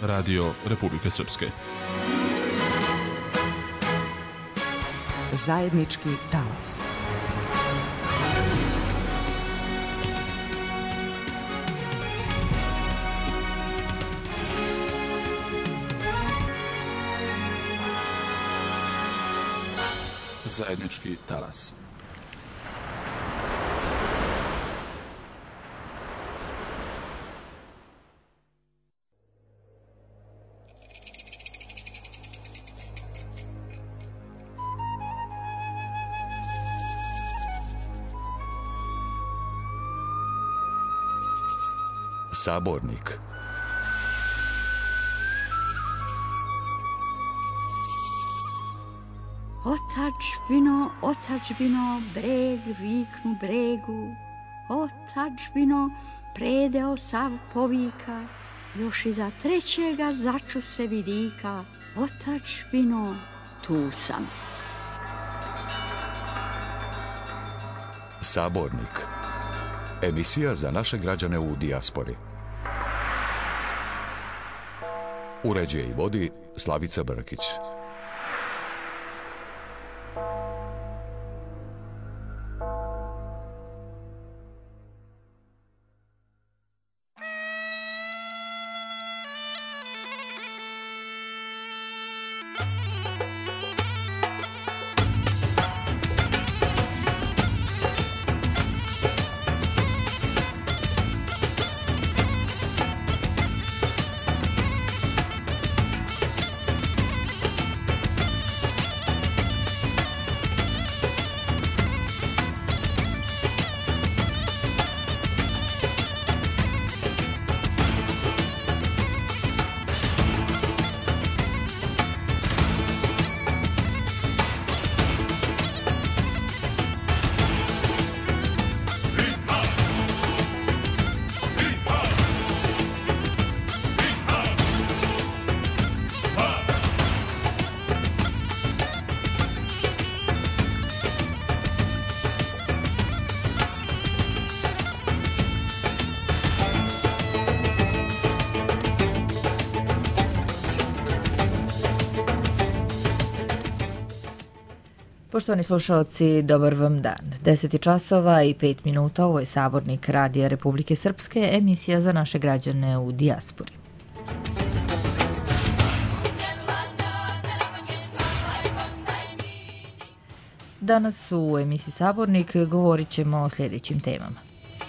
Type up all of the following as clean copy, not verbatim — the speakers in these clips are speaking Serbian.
Radio Republike Srpske. Zajednički talas. Zajednički talas. Sabornik. Otadžbino, otadžbino, breg viknu bregu, otadžbino, predeo sav povika, još iza trećega začu se vidika, otadžbino, tu sam. Sabornik. Emisija za naše građane u dijaspori. Uređuje i vodi Slavica Brkić. Poštovani slušalci, dobar vam dan. 10 časova i 5 minuta, ovo je Sabornik Radija Republike Srpske, emisija za naše građane u dijaspori. Danas u emisiji Sabornik govorit ćemo o sljedećim temama.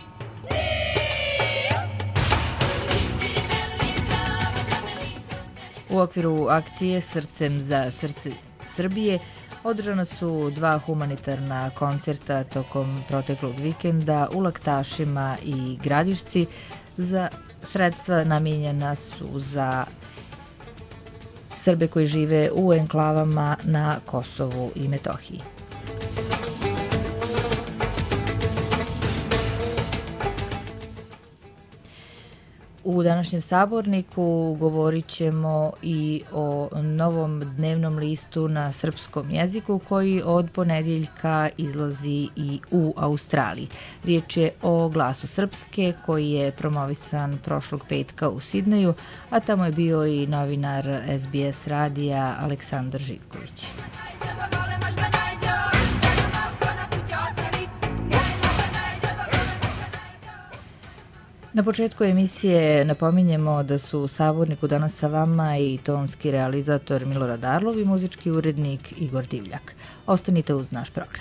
U okviru akcije Srcem za srce Srbije održana su 2 humanitarna koncerta tokom proteklog vikenda u Laktašima i Gradišci. Za sredstva namijenjena su za Srbe koji žive u enklavama na Kosovu i Metohiji. U današnjem saborniku govorit ćemo i o novom dnevnom listu na srpskom jeziku koji od ponedjeljka izlazi i u Australiji. Riječ je o Glasu Srpske koji je promovisan prošlog petka u Sidneju, a tamo je bio i novinar SBS radija Aleksandar Živković. Na početku emisije napominjemo da su u Saborniku danas sa vama i tonski realizator Milorad Arlov i muzički urednik Igor Divljak. Ostanite uz naš program.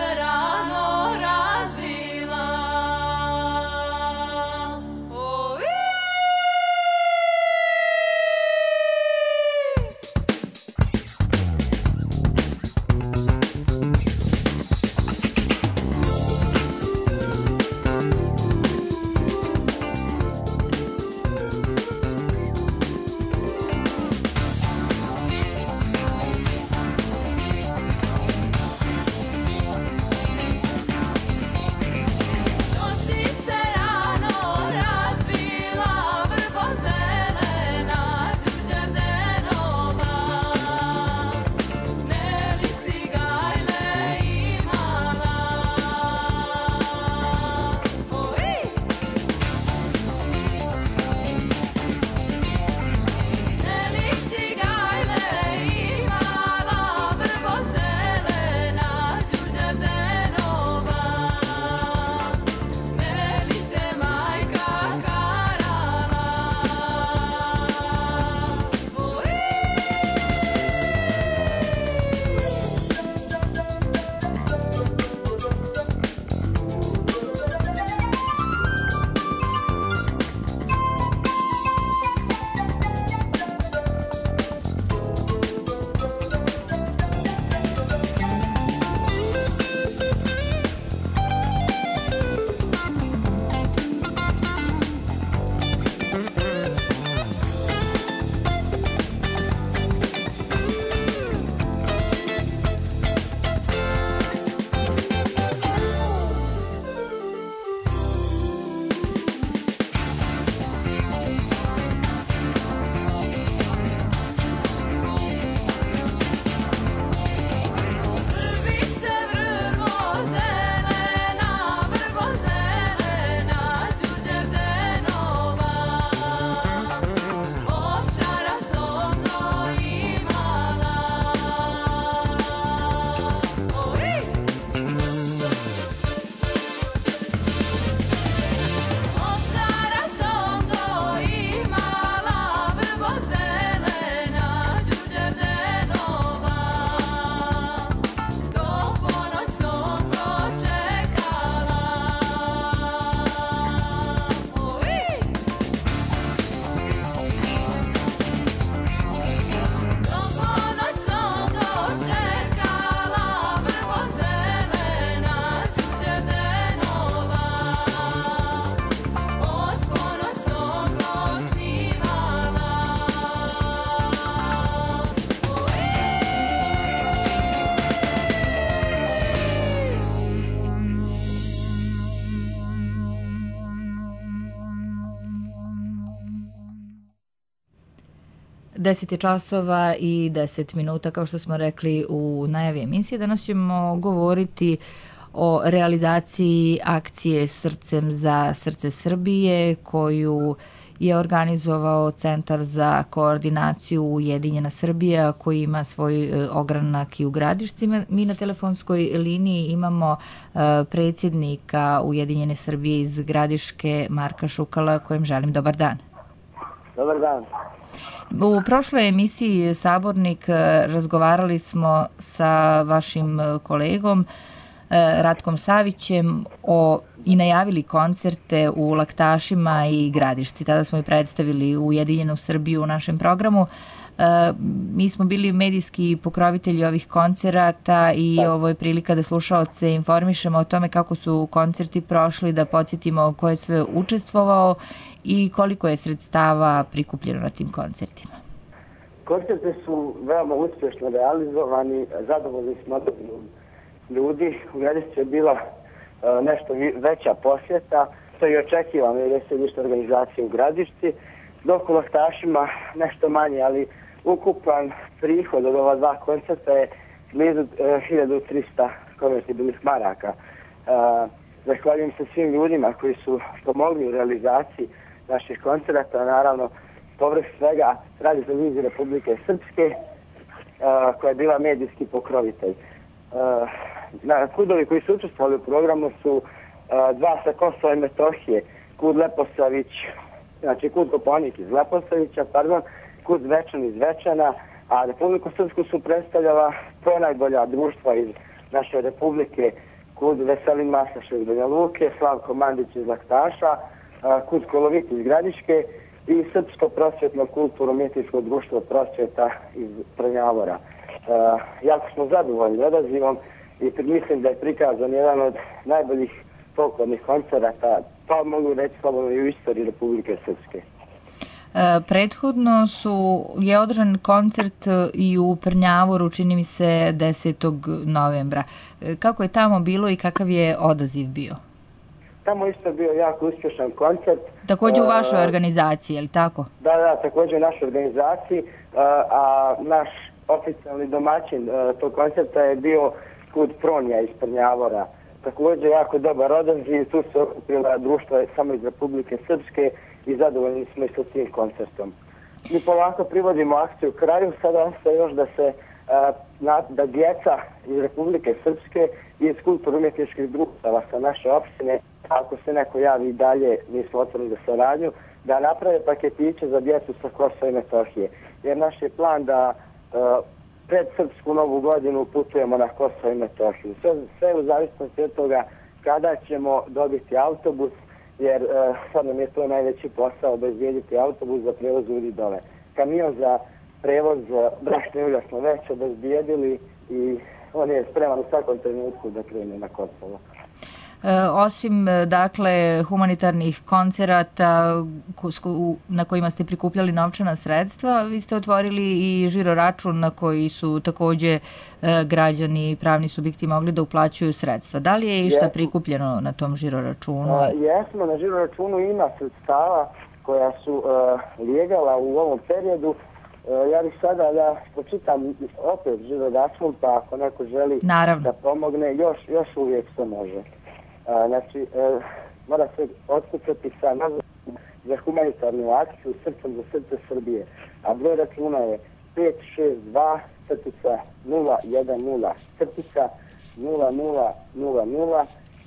Rano razvila, oj. 10 je časova i 10 minuta, kao što smo rekli u najavi emisije. Danas ćemo govoriti o realizaciji akcije Srcem za srce Srbije, koju je organizovao Centar za koordinaciju Ujedinjena Srbija, koji ima svoj ogranak i u Gradišci. Mi na telefonskoj liniji imamo predsjednika Ujedinjene Srbije iz Gradiške, Marka Šukala, kojem želim dobar dan. Dobar dan. U prošloj emisiji Sabornik razgovarali smo sa vašim kolegom Ratkom Savićem i najavili koncerte u Laktašima i Gradišci. Tada smo i predstavili Ujedinjenu Srbiju u našem programu. Mi smo bili medijski pokrovitelji ovih koncerata i ovo je prilika da slušaoce informišemo o tome kako su koncerti prošli, da podsjetimo ko je sve učestvovao i koliko je sredstava prikupljeno na tim koncertima. Koncerti su veoma uspješno realizovani, zadovoljni smo ljudi. U Gradišci je bila nešto veća posjeta, to je očekivano jer je se više organizacije u Gradišci, dok u Laktašima nešto manje, ali ukupan prihod od ova dva koncerta je blizu 1300 konvertibilnih maraka. Zahvaljujem se svim ljudima koji su pomogli u realizaciji naših koncerata, naravno povrh svega Radio televizije Republike Srpske, koja je bila medijski pokrovitelj. Kudovi koji su učestvovali u programu su dva sa Kosova i Metohije, kud Leposavić, znači kud Koponik iz Leposavića, kud Zvečan iz Zvečana, a Republiku Srpsku su predstavljala ponajbolja društva iz naše republike, kud Veselin Masaš iz Banja Luke, Slavko Mandić iz Laktaša, kud Kolovit iz Gradiške i Srpsko prosvjetno kulturno-umjetničko društvo prosvjeta iz Trnjavora. Jako smo zadovoljni odazivom i mislim da je prikazan jedan od najboljih folklornih koncerata, pa mogu reći slobodno i u istoriji Republike Srpske. Prethodno je održan koncert i u Prnjavoru, čini mi se 10. novembra. Kako je tamo bilo i kakav je odaziv bio? Tamo isto bio jako uspješan koncert. Također u vašoj organizaciji, je li tako? Da, također u našoj organizaciji, a naš oficijalni domaćin tog koncerta je bio kud Pronja iz Prnjavora. Također jako dobar odaziv, tu se okupila društva samo iz Republike Srpske i zadovoljni smo i sa tim koncertom. Mi polako privodimo akciju kraju, sada ostaje još da djeca iz Republike Srpske i iz kulturno-umjetničkih društava sa naše opštine, ako se neko javi dalje, mi smo otvoreni za saradnju, da naprave paketiće za djecu sa Kosova i Metohije. Jer naš je plan da pred Srpsku novu godinu putujemo na Kosovo i Metohiju. Sve u zavisnosti od toga kada ćemo dobiti autobus, jer sad nam je to najveći posao, obezbijediti autobus za prevoz ljudi dole. Kamion za prevoz brašne ulja smo već obezbijedili i on je spreman u svakom trenutku da krene na Kosovo. Osim, dakle, humanitarnih koncerata na kojima ste prikupljali novčana sredstva, vi ste otvorili i žiro račun na koji su također građani i pravni subjekti mogli da uplaćuju sredstva. Da li je išta prikupljeno na tom žiro računu? Jesmo, na žiro računu ima sredstava koja su lijegala u ovom periodu. Ja bih sada da pročitam opet žiro račun, pa ako neko želi da pomogne, još uvijek se može. Znači, mora se otkucati sa nazvom za humanitarnu akciju Srcem za srce Srbije, a broj računa je 562 010 0000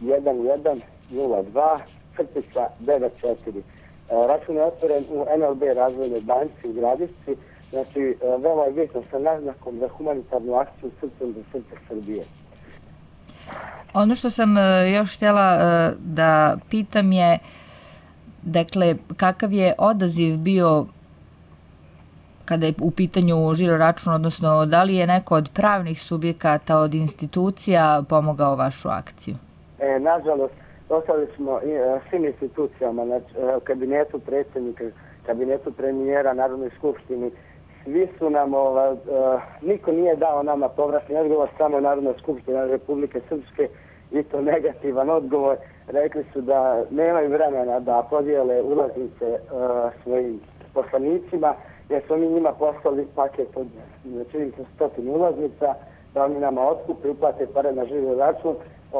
1102 94. Račun je otvoren u NLB razvojnoj banci u Gradišci, znači veoma je bitno sa naznakom za humanitarnu akciju Srcem za srce Srbije. Ono što sam još htjela da pitam je, dakle, kakav je odaziv bio kada je u pitanju žiro račun, odnosno da li je neko od pravnih subjekata, od institucija pomogao vašu akciju? Nažalost, ostali smo svim institucijama, znači, kabinetu predsjednika, kabinetu premijera, Narodnoj skupštini. Svi su nam, niko nije dao nama povratni odgovor, samo Narodna skupština Republike Srpske, i to negativan odgovor. Rekli su da nemaju vremena da podijele ulaznice svojim poslanicima jer smo mi njima poslali paket od čini se 100 ulaznica, da oni nama otkupe, uplate pare na žiro račun,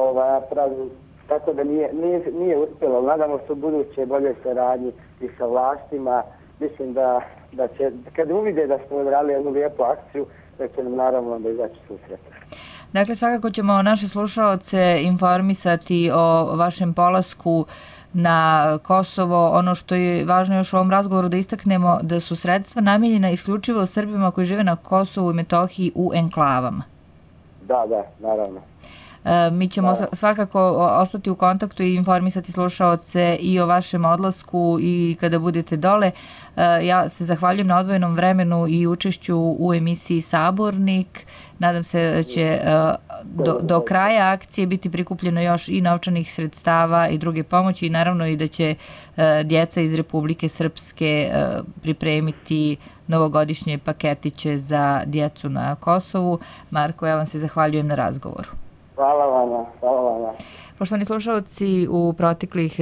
tako da nije uspjelo. Nadamo se u buduće bolje saradnji i sa vlastima. Mislim da će, kad uvide da smo odradili jednu lijepu akciju, da će nam naravno da izaći susret. Dakle, svakako ćemo naše slušaoce informisati o vašem polasku na Kosovo. Ono što je važno još u ovom razgovoru da istaknemo da su sredstva namijenjena isključivo Srbima koji žive na Kosovu i Metohiji u enklavama. Da, naravno. Mi ćemo svakako ostati u kontaktu i informisati slušaoce i o vašem odlasku i kada budete dole. Ja se zahvaljujem na odvojenom vremenu i učešću u emisiji Sabornik. Nadam se da će do kraja akcije biti prikupljeno još i novčanih sredstava i druge pomoći i naravno i da će djeca iz Republike Srpske pripremiti novogodišnje paketiće za djecu na Kosovu. Marko, ja vam se zahvaljujem na razgovoru. Hvala vama. Poštovani slušalci, u proteklih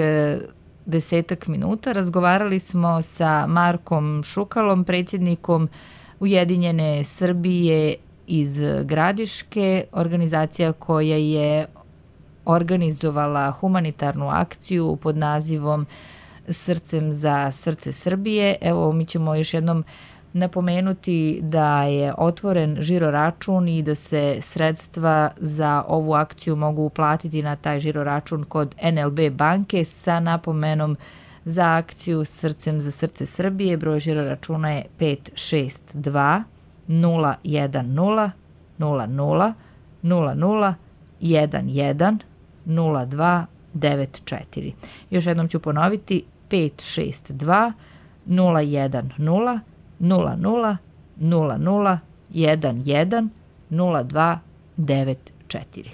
10 minuta razgovarali smo sa Markom Šukalom, predsjednikom Ujedinjene Srbije iz Gradiške, organizacija koja je organizovala humanitarnu akciju pod nazivom Srcem za srce Srbije. Evo, mi ćemo još jednom napomenuti da je otvoren žiro račun i da se sredstva za ovu akciju mogu uplatiti na taj žiro račun kod NLB banke sa napomenom za akciju Srcem za srce Srbije. Broj žiro računa je 562 010 00 00 11 02 94. Još jednom ću ponoviti 562 010 00 00 11 02 94.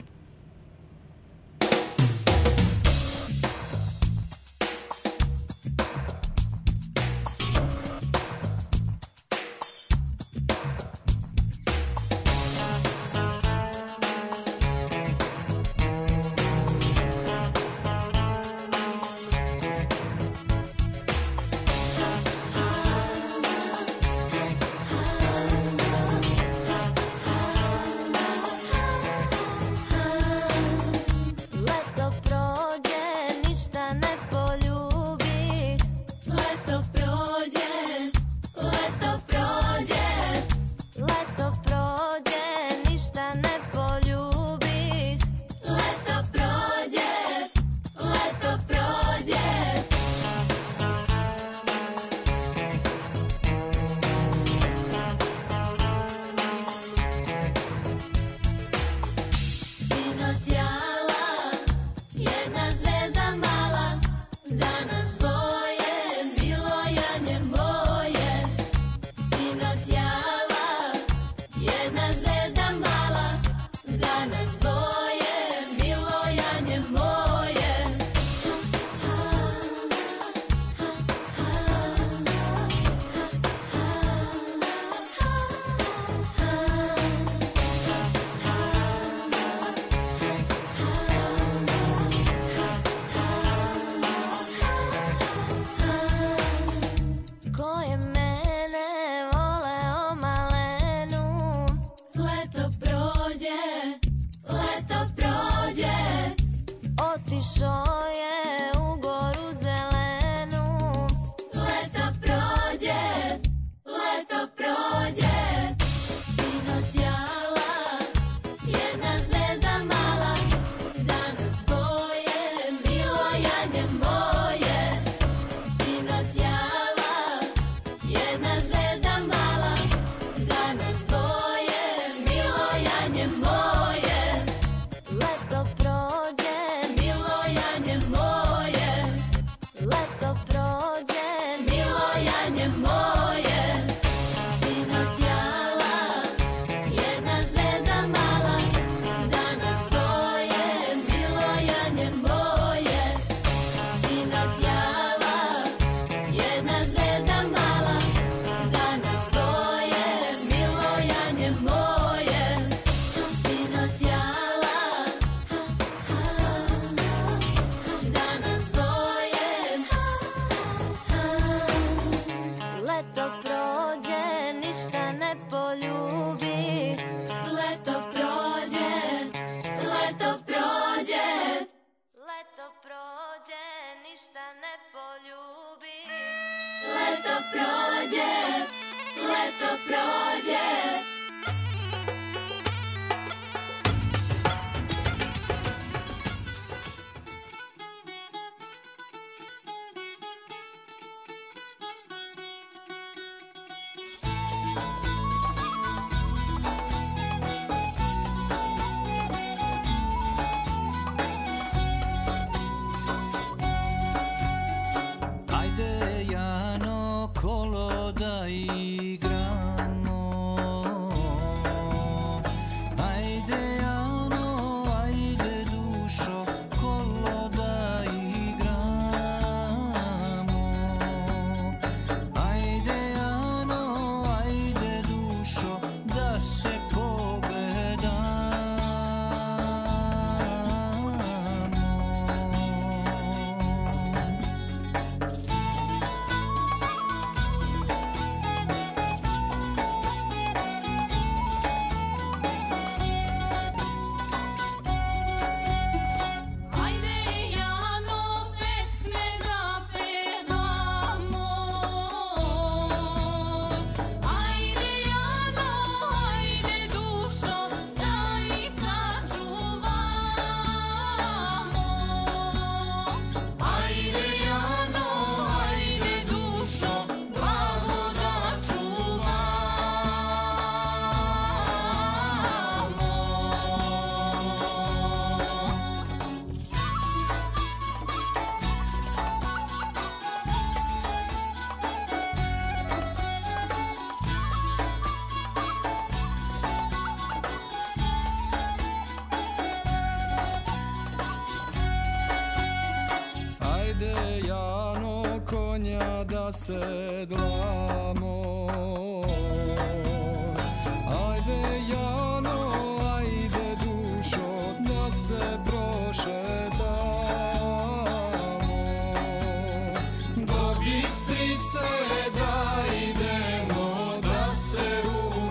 Leto prođe ništa ne poljubi. Leto prođe, leto prođe, leto prođe, ništa ne poljubi. Leto prođe, leto prođe. Sedlamo, ajde Jano, ajde dušo, da se prošetamo, do Bistrice da idemo, da se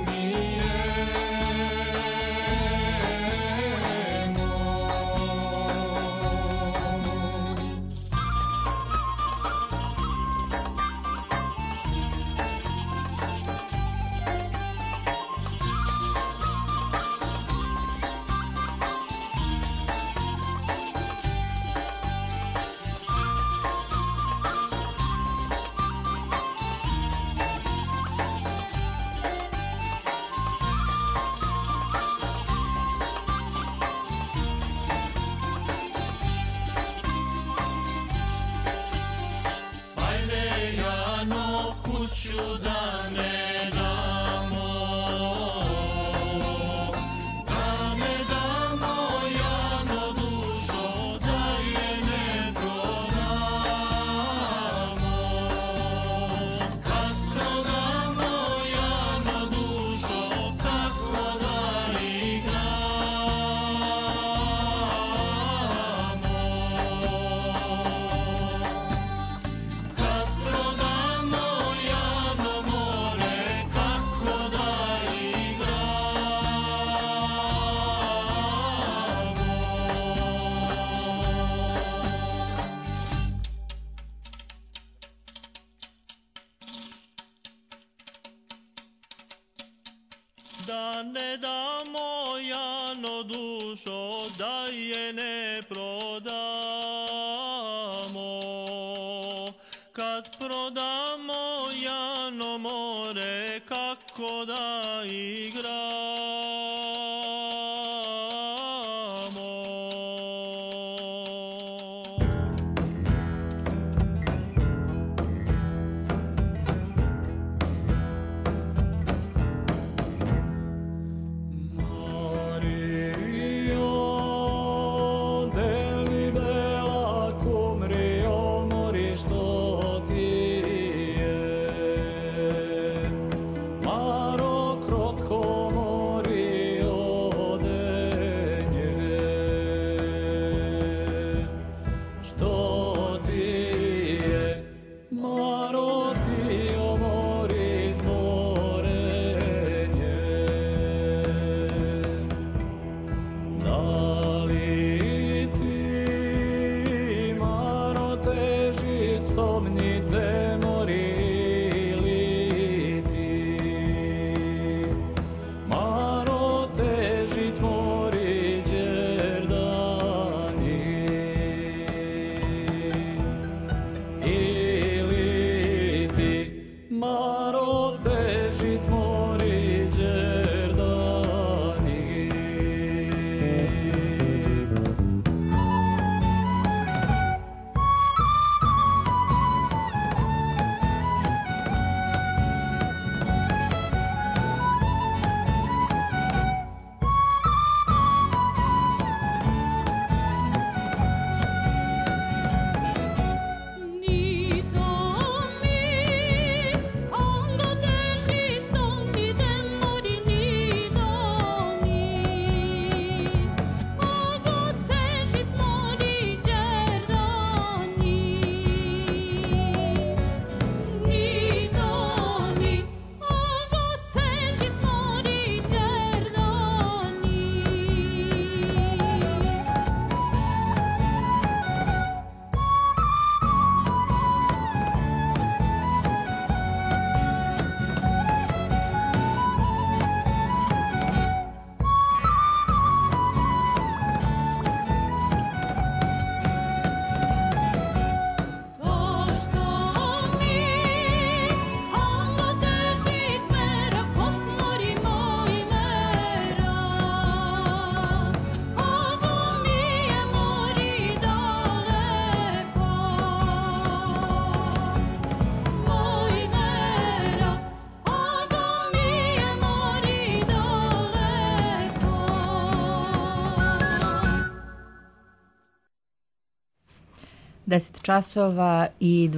da ne damo Jano dušo, da je ne prodamo. Kad prodamo Jano more, kako da igramo. Maro krotko Maro teži tvori džerdani. Deset časova i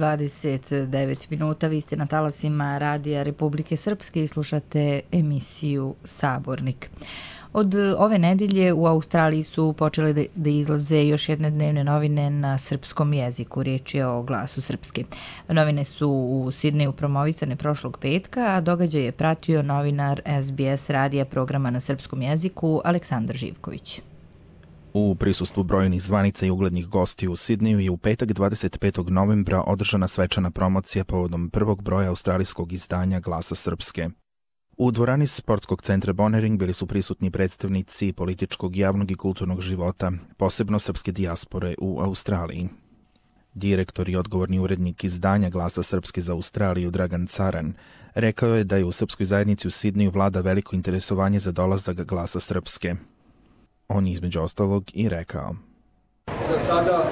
29 minuta. Vi ste na talasima Radija Republike Srpske i slušate emisiju Sabornik. Od ove nedelje u Australiji su počele da izlaze još jedne dnevne novine na srpskom jeziku. Riječ je o Glasu Srpske. Novine su u Sidneju promovisane prošlog petka, a događaj je pratio novinar SBS radija programa na srpskom jeziku Aleksandar Živković. U prisustvu brojnih zvanica i uglednih gostiju u Sidneju je u petak 25. novembra održana svečana promocija povodom prvog broja australijskog izdanja Glasa Srpske. U dvorani sportskog centra Bonnering bili su prisutni predstavnici političkog, javnog i kulturnog života, posebno srpske dijaspore u Australiji. Direktor i odgovorni urednik izdanja Glasa Srpske za Australiju Dragan Caran rekao je da je u srpskoj zajednici u Sidneju vlada veliko interesovanje za dolazak Glasa Srpske. On je između ostalog i rekao: Za sada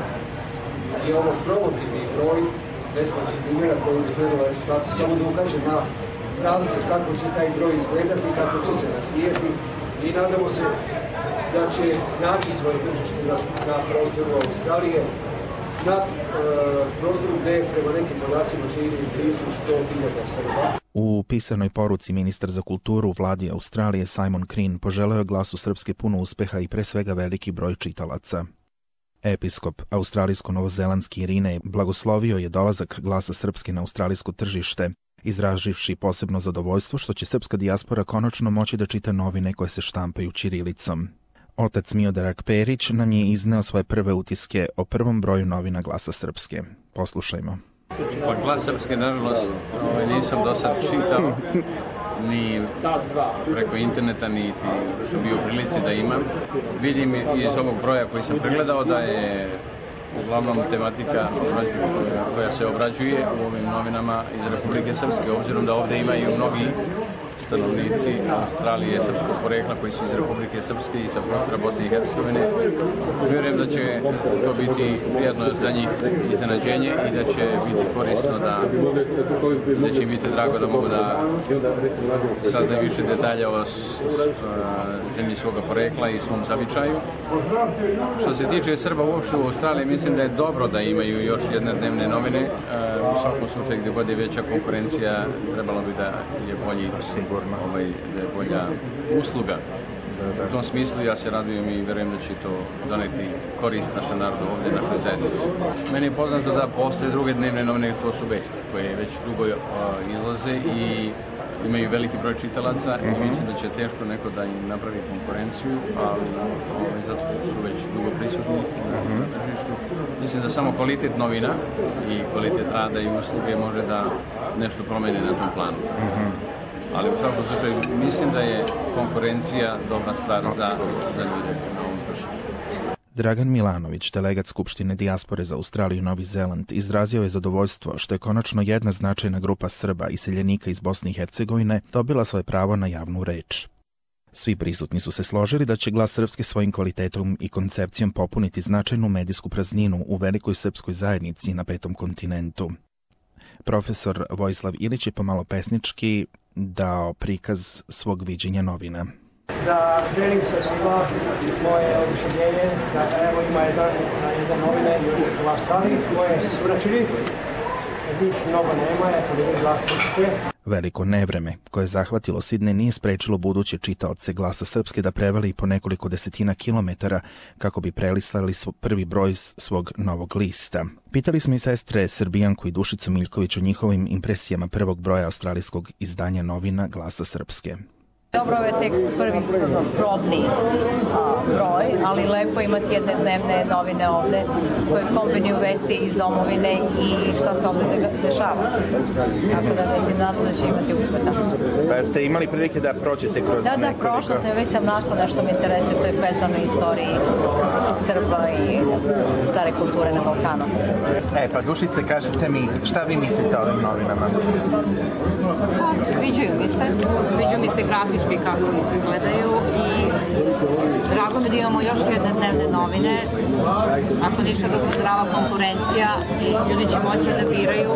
je ovo promotivni broj besplatnih primjera koji bi trebalo tako samo da ukaže na pravce kako će taj broj izgledati, kako će se razvijeti i nadamo se da će naći svoje tržište na prostoru Australije, na prostoru gde prema nekim podacima živi blizu 100.000 Srba. U pisanoj poruci ministar za kulturu u vladi Australije Simon Crean poželeo je Glasu Srpske puno uspeha i pre svega veliki broj čitalaca. Episkop australijsko-novozelandski Irine blagoslovio je dolazak Glasa Srpske na australijsko tržište, izraživši posebno zadovoljstvo što će srpska dijaspora konačno moći da čita novine koje se štampaju ćirilicom. Otac Miodrag Perić nam je izneo svoje prve utiske o prvom broju novina Glasa Srpske. Poslušajmo. Pa Glas Srpske, nažalost, nisam do sad čitao, ni preko interneta, niti sam bio u prilici da imam. Vidim iz ovog broja koji sam pregledao da je uglavnom tematika koja se obrađuje u ovim novinama iz Republike Srpske, obzirom da ovdje imaju mnogi stanovnici Australije srpskog porekla koji su iz Republike Srpske i sa prostora Bosne i Hercegovine. Vjerujem da će to biti prijedno za njih iznenađenje i da će biti korisno, da će im biti drago da mogu da saznaju više detalja o zemlji svoga porekla i svom zavičaju. Što se tiče Srba uopšte u Australiji, mislim da je dobro da imaju još jedne dnevne novine. U svakom slučaju gdje god je veća konkurencija, trebalo bi da je bolji da je bolja usluga. U tom smislu ja se radujem i vjerujem da će to doneti korist našem narodu ovdje, našoj zajednici. Meni je poznato da postoje druge dnevne novine, to su Vesti, koje već dugo izlaze i imaju veliki broj čitalaca i mislim da će teško neko da im napravi konkurenciju, ali zato što su već dugo prisutni na tržištu. Mislim da samo kvalitet novina i kvalitet rada i usluge može da nešto promeni na tom planu. Ali u svakom slučaju mislim da je konkurencija dobra stvar za ljude na ovom tržištu. Dragan Milanović, delegat Skupštine dijaspore za Australiju i Novi Zeland, izrazio je zadovoljstvo što je konačno jedna značajna grupa Srba iseljenika iz Bosne i Hercegovine dobila svoje pravo na javnu reč. Svi prisutni su se složili da će Glas Srpske svojim kvalitetom i koncepcijom popuniti značajnu medijsku prazninu u velikoj srpskoj zajednici na 5. kontinentu. Profesor Vojislav Ilić je pomalo pesnički dao prikaz svog viđenja novina. Da delim sa svima moje oduševljenje, da evo ima jedan novine u Australiji, moje suračunici, njih mnogo nema, eto vidim Glas Srpske. Veliko nevreme koje je zahvatilo Sidnej nije sprečilo buduće čitaoce Glasa Srpske da preveli po nekoliko desetina kilometara kako bi prelistali prvi broj svog novog lista. Pitali smo i sestre Srbijanku i Dušicu Miljković o njihovim impresijama prvog broja australijskog izdanja novina Glasa Srpske. Dobro, ovo je tek prvi probni broj, ali lepo imati jedne dnevne novine ovde koje kombinuju vesti iz domovine i šta se ovde dešava. Tako da mislim, nadam se da će imati uspeha. Pa ste imali prilike da prođete kroz nekoliko? Da, prošla sam, već sam našla nešto me interesuje, to je fetalna istorija Srba i stare kulture na Balkanu. Pa Dušice, kažete mi, šta vi mislite o ovim novinama? Sviđaju mi se grafički kako izgledaju i drago mi da imamo još jedne dnevne novine, ako ništa drugo zdrava konkurencija i ljudi će moći da biraju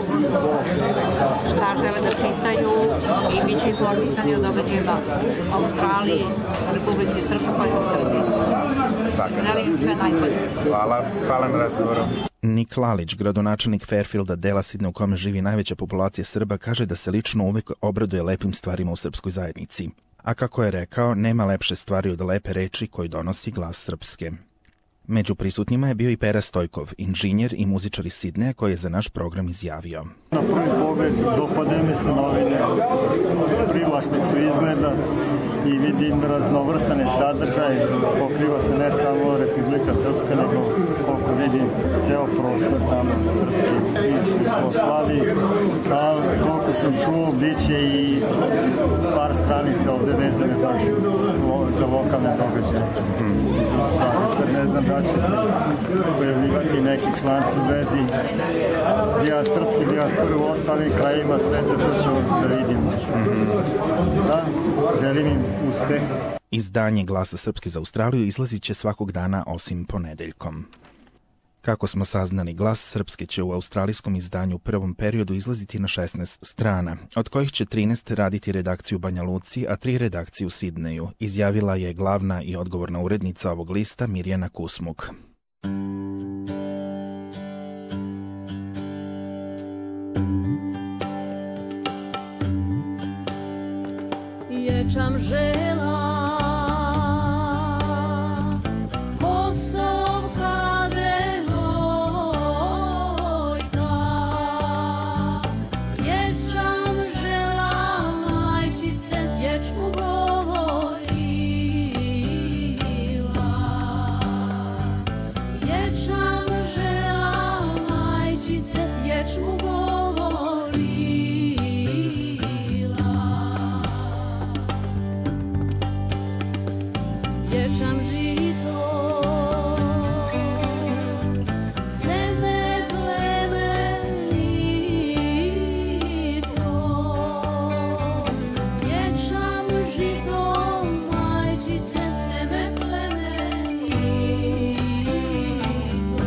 šta žele da čitaju i bit će informisani o događajima u Australiji, u Republici Srpskoj i u Srbiji. Želim sve najbolje. Hvala na razgovoru. Nik Lalić, gradonačelnik Fairfielda, dela Sidneja u kome živi najveća populacija Srba, kaže da se lično uvek obraduje lepim stvarima u srpskoj zajednici. A kako je rekao, nema lepše stvari od lepe reči koji donosi Glas Srpske. Među prisutnima je bio i Pera Stojkov, inženjer i muzičar iz Sidneja koji je za naš program izjavio. Na prvi pogled dopadaju mi se novine, privlačnog su izgleda i vidim raznovrstane sadržaje, pokriva se ne samo Republika Srpska, nego koliko vidim ceo prostor tamo srpski, bivši Jugoslaviji. A koliko sam čuo, bit će i par stranica ovde vezane baš za lokalne događaje iz Australije. Sad ne znam da će se pojavljivati neki članci u vezi srpske dijaspore u ostalim krajima sveta, to ćemo da vidimo. Da, želim im uspeh. Izdanje Glasa Srpske za Australiju izlazit će svakog dana osim ponedeljkom. Kako smo saznali, Glas Srpske će u australijskom izdanju u prvom periodu izlaziti na 16 strana, od kojih će 13 raditi redakciju u Banja Luci, a 3 redakciju u Sidneju, izjavila je glavna i odgovorna urednica ovog lista Mirjana Kusmuk. Ječam žela Kosovka devojka, ječam žela majčice, ječmu govorila, ječam žela majčice, ječmu govorila. Ječam žito, seme plemenito, ječam žito, majčice, seme plemenito,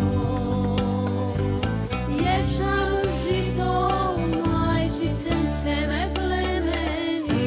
ječam žito, majčice, seme plemenito.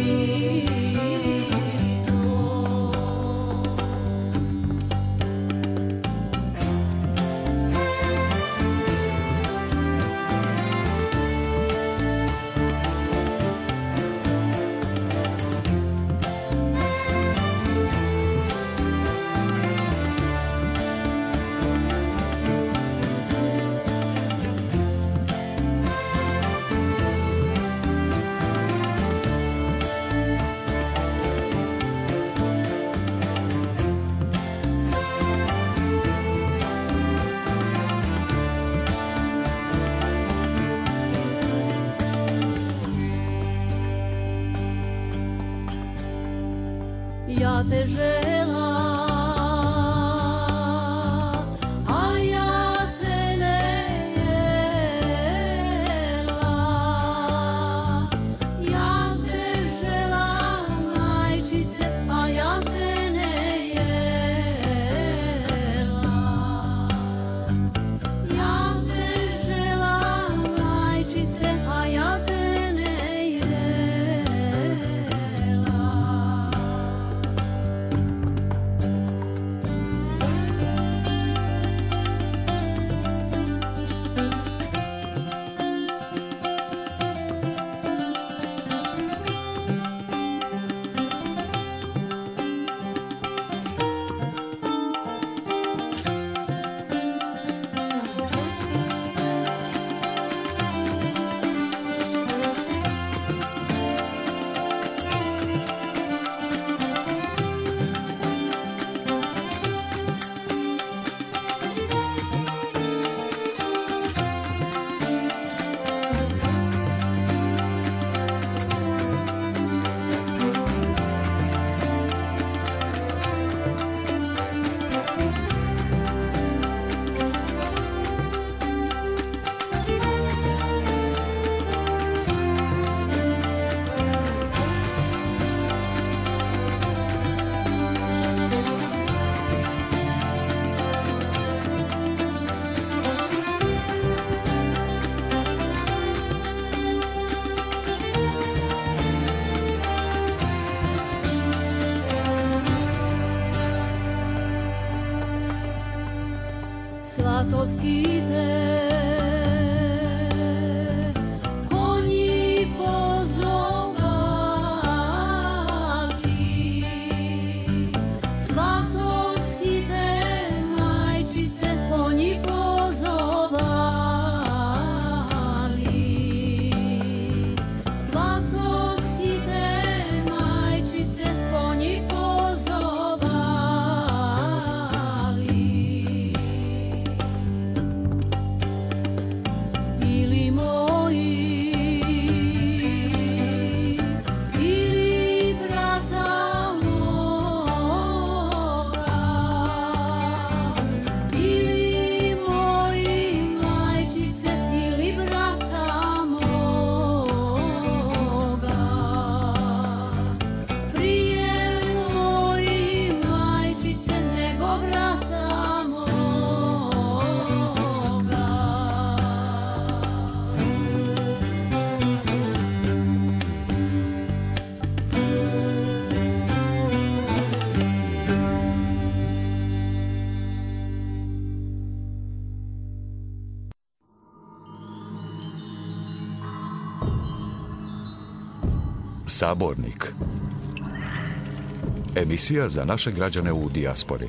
Ja te žela svatovskite. Konji pozovali, svatovskite majčice, konji pozovali. Svatovskite majčice, konji pozovali. Bili moji ili brata moga, ili moji majčice ili brata moga. Prije moji majčice nego brata moga. Sabornik. Emisija za naše građane u dijaspori.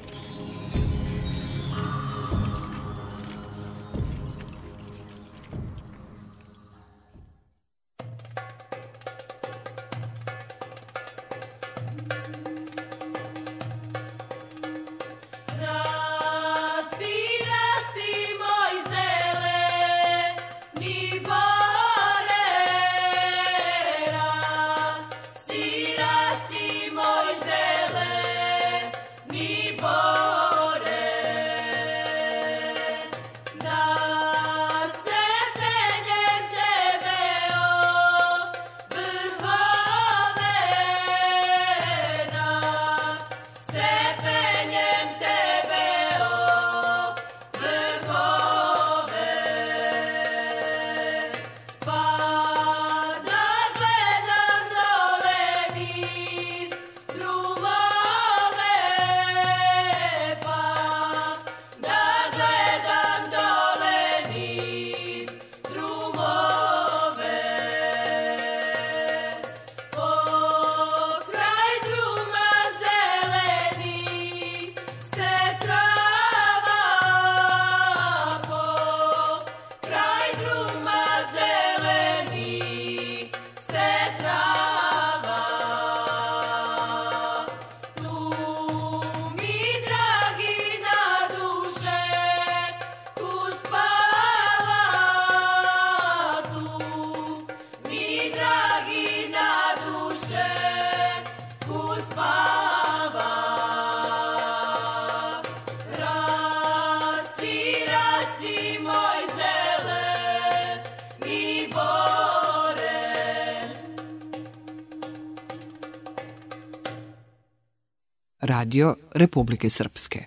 Rasti, rasti moj zeleni bore, rasti, rasti moj zeleni bore, da se penjem tebe o vrhove, da se penjem tebe o vrhove, pa da gledam dole niz drumove, pa da gledam dole niz drumove. Pokraj druma zeleni se trava, pokraj druma zeleni se trava. Tu mi dragi na duše uspava, tu mi dragi na duše uspava. Rasti, rasti moj zeleni bore. Radio Republike Srpske.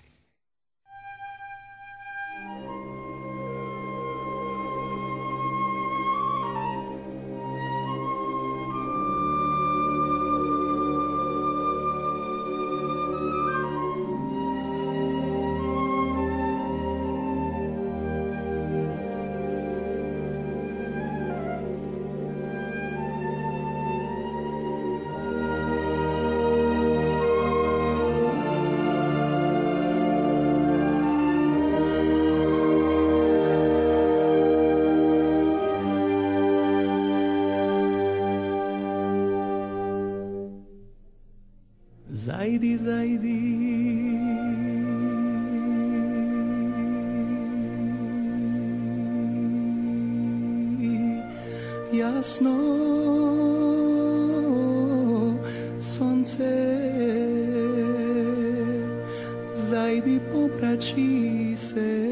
Zajdi, zajdi, jasno sonce, zajdi poprači se.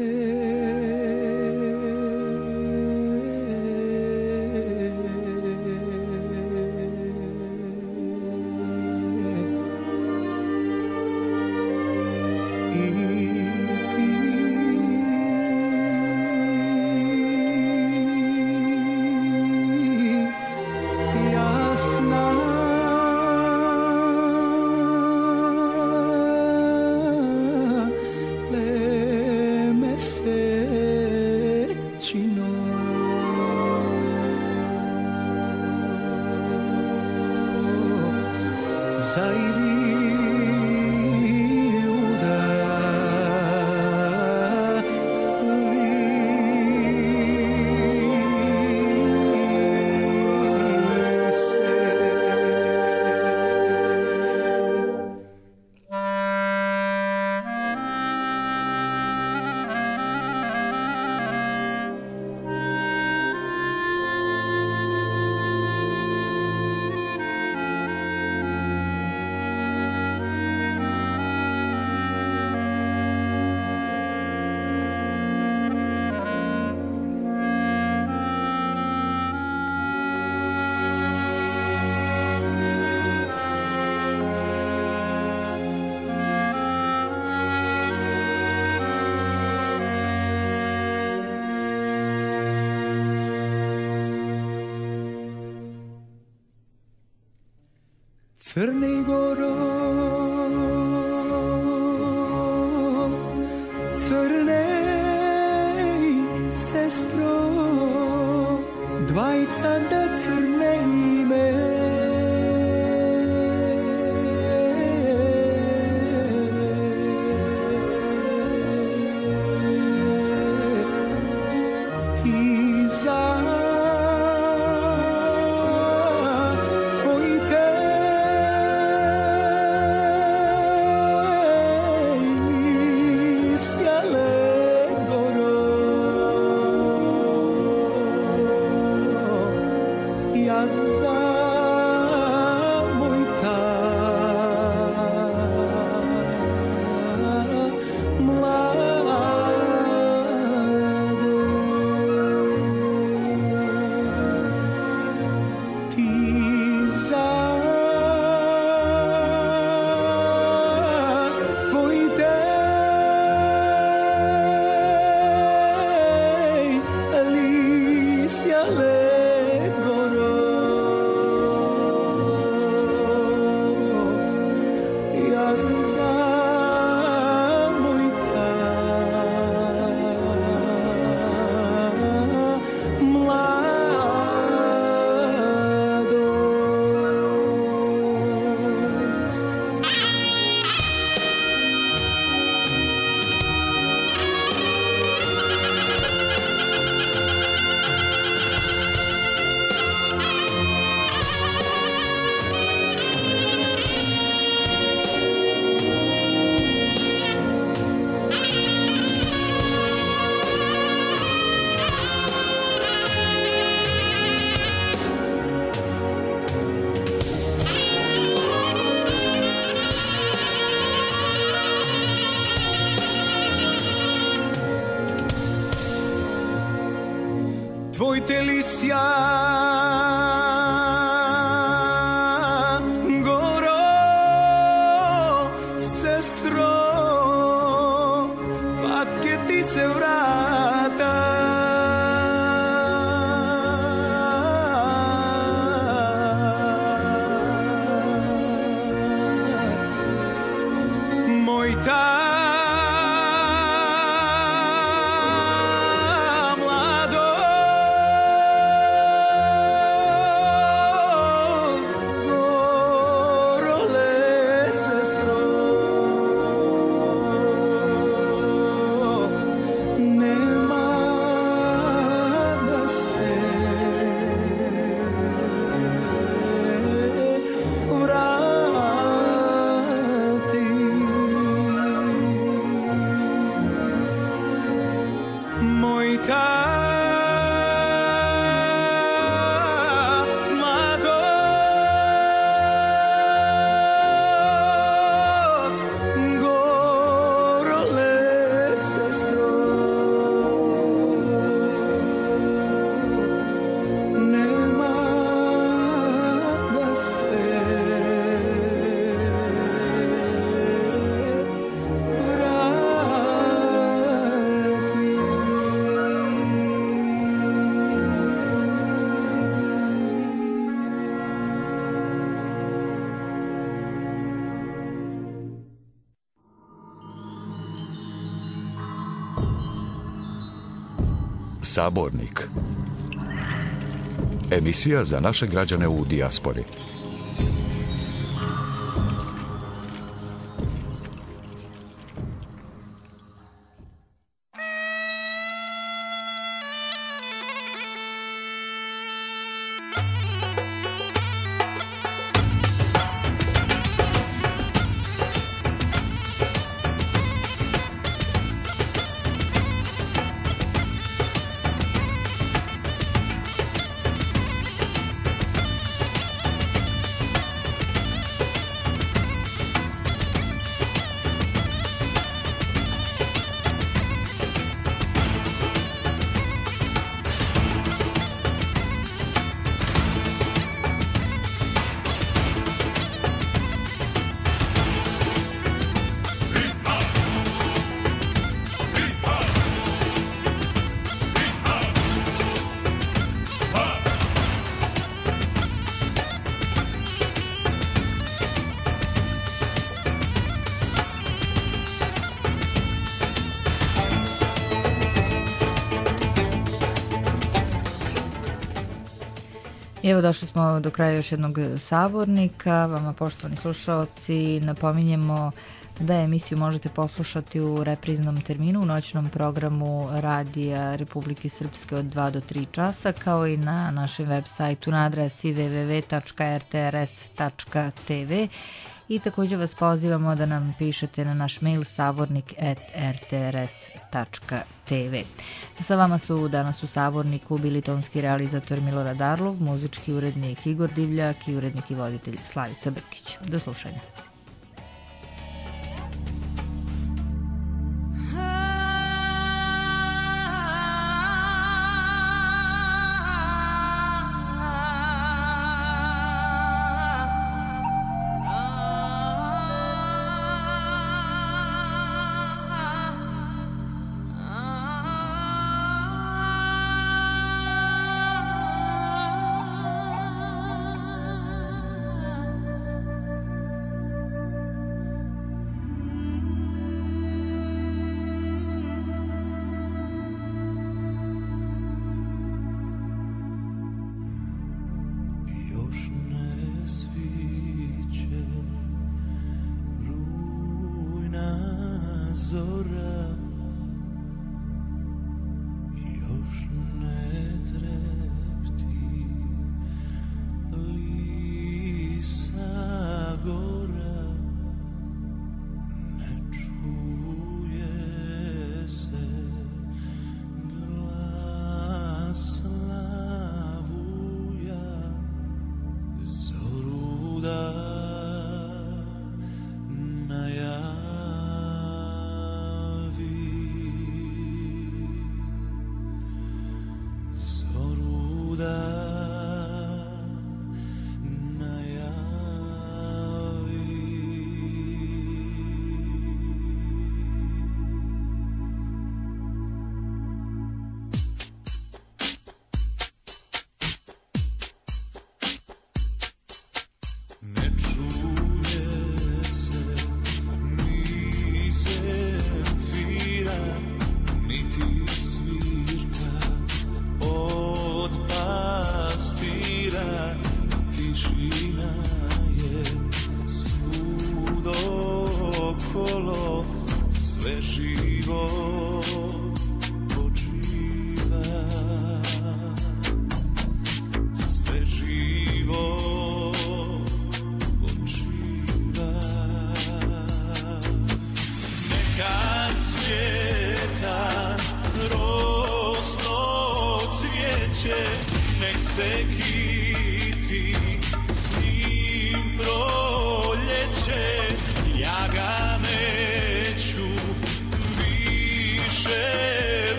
Crni Goro, crnej sestro, dvajica da crne ime. Ti za Tvoj telisja Goro, sestro, pa che ti se vrata moj ta Sabornik. Emisija za naše građane u dijaspori. I evo došli smo do kraja još jednog sabornika. Vama, poštovani slušaoci, napominjemo da emisiju možete poslušati u repriznom terminu u noćnom programu Radija Republike Srpske od 2 do 3 časa, kao i na našem web sajtu na adresi www.rtrs.tv. I također vas pozivamo da nam pišete na naš mail sabornik@rtrs.tv. Sa vama su danas u Saborniku bili tonski realizator Milorad Arlov, muzički urednik Igor Divljak i urednik i voditelj Slavica Brkić. Do slušanja.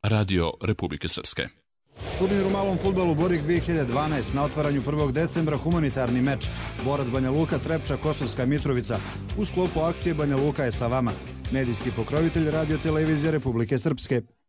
Radio Republike Srpske. Turnir u malom fudbalu Borik 2012 na otvaranju 1. decembra humanitarni meč. Borac Banja Luka, Trepča, Kosovska Mitrovica. U sklopu akcije Banja Luka je sa vama. Medijski pokrovitelj Radio Televizije Republike Srpske.